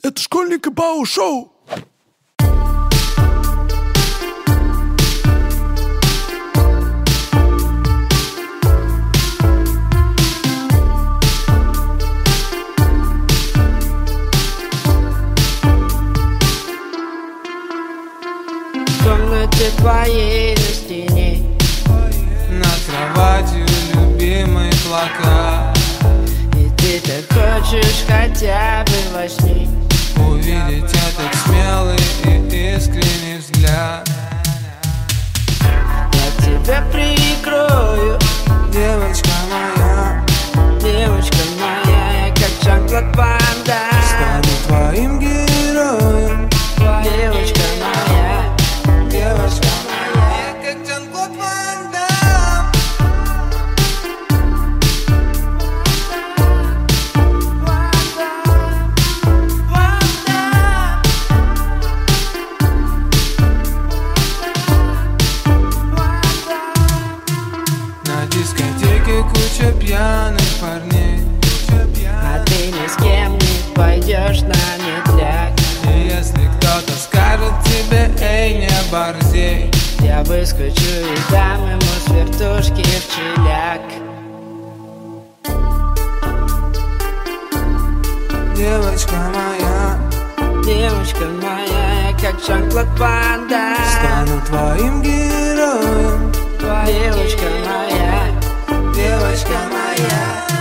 Это школьник и Бау Шоу. В комнате твоей на стене над кроватью любимый плакат. И ты так хочешь хотя бы во сне увидеть этот смелый и искренний взгляд. Я тебя прикрою, Девочка моя, я как Жан-Клод Ван Дамм. стану твоим героем. Девочка моя, Я как Жан-Клод Ван Дамм. На дискотеке куча пьяных парней, а ты ни с кем не пойдешь на медляк. и если кто-то скажет тебе: эй, не борзей, Я выскочу и дам ему с вертушки в челяк. девочка моя, я как Жан-Клод Ван Дамм. стану твоим героем. Девочка моя, Девочка моя.